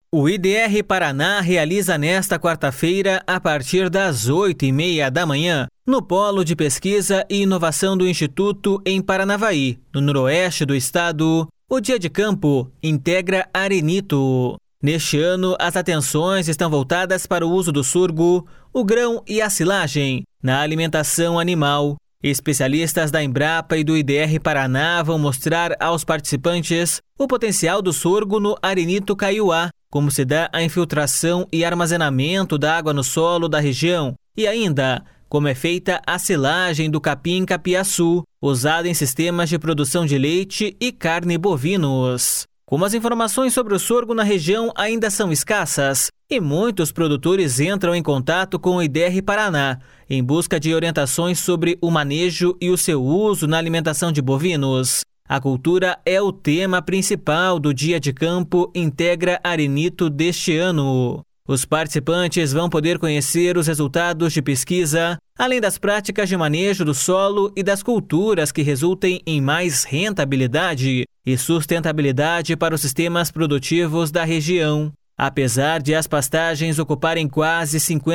O IDR Paraná realiza nesta quarta-feira, a partir das 8h30 da manhã, no Polo de Pesquisa e Inovação do Instituto em Paranavaí, no noroeste do estado, o Dia de Campo Integra Arenito. Neste ano, as atenções estão voltadas para o uso do sorgo, o grão e a silagem na alimentação animal. Especialistas da Embrapa e do IDR Paraná vão mostrar aos participantes o potencial do sorgo no arenito caiuá, como se dá a infiltração e armazenamento da água no solo da região e ainda como é feita a silagem do capim-capiaçu, usada em sistemas de produção de leite e carne bovinos. Como as informações sobre o sorgo na região ainda são escassas e muitos produtores entram em contato com o IDR Paraná em busca de orientações sobre o manejo e o seu uso na alimentação de bovinos, a cultura é o tema principal do Dia de Campo Integra Arenito deste ano. Os participantes vão poder conhecer os resultados de pesquisa, além das práticas de manejo do solo e das culturas que resultem em mais rentabilidade e sustentabilidade para os sistemas produtivos da região. Apesar de as pastagens ocuparem quase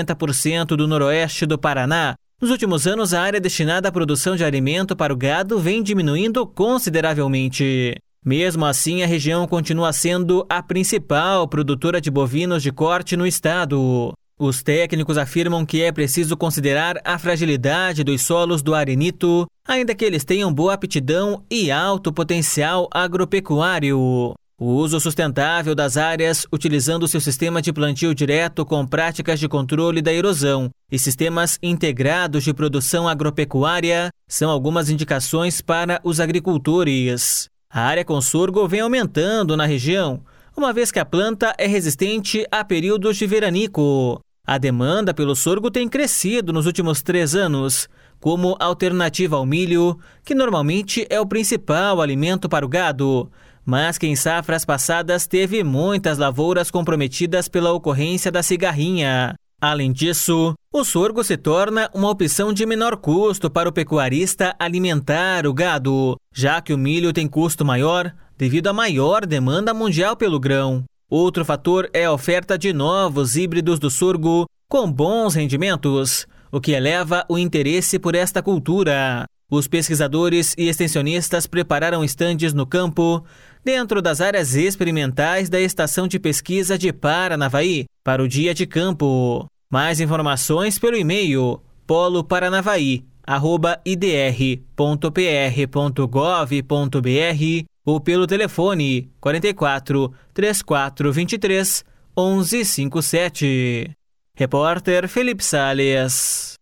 50% do noroeste do Paraná, nos últimos anos a área destinada à produção de alimento para o gado vem diminuindo consideravelmente. Mesmo assim, a região continua sendo a principal produtora de bovinos de corte no estado. Os técnicos afirmam que é preciso considerar a fragilidade dos solos do arenito, ainda que eles tenham boa aptidão e alto potencial agropecuário. O uso sustentável das áreas, utilizando seu sistema de plantio direto com práticas de controle da erosão e sistemas integrados de produção agropecuária, são algumas indicações para os agricultores. A área com sorgo vem aumentando na região, uma vez que a planta é resistente a períodos de veranico. A demanda pelo sorgo tem crescido nos últimos 3 anos, como alternativa ao milho, que normalmente é o principal alimento para o gado, mas que em safras passadas teve muitas lavouras comprometidas pela ocorrência da cigarrinha. Além disso, o sorgo se torna uma opção de menor custo para o pecuarista alimentar o gado, já que o milho tem custo maior devido à maior demanda mundial pelo grão. Outro fator é a oferta de novos híbridos do sorgo com bons rendimentos, o que eleva o interesse por esta cultura. Os pesquisadores e extensionistas prepararam estandes no campo, dentro das áreas experimentais da Estação de Pesquisa de Paranavaí, para o Dia de Campo. Mais informações pelo e-mail poloparanavaí@idr.pr.gov.br ou pelo telefone 44 3423 1157. Repórter Felipe Sales.